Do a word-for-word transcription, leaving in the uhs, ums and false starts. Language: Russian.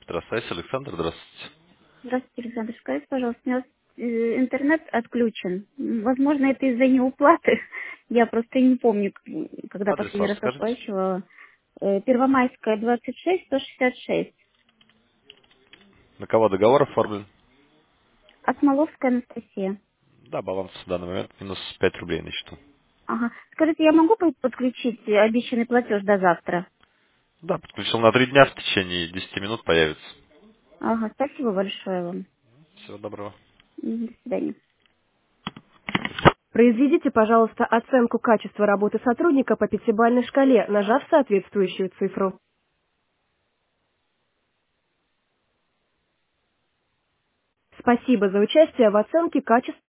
Здравствуйте, Александр, здравствуйте. Здравствуйте, Александр. Скажите, пожалуйста, у меня э, интернет отключен. М, Возможно, это из-за неуплаты. Я просто не помню, к- когда Адрес последний ваш раз скажите? оплачивала. Э, Первомайская, двадцать шесть, сто шестьдесят шесть. На кого договор оформлен? Осмоловская Анастасия. Да, баланс в данный момент минус пять рублей на счету. Ага. Скажите, я могу под- подключить э, обещанный платеж до завтра? Да, подключил на три дня, в течение десяти минут появится. Ага, спасибо большое вам. Всего доброго. М, До свидания. Произведите, пожалуйста, оценку качества работы сотрудника по пятибалльной шкале, нажав соответствующую цифру. Спасибо за участие в оценке качества.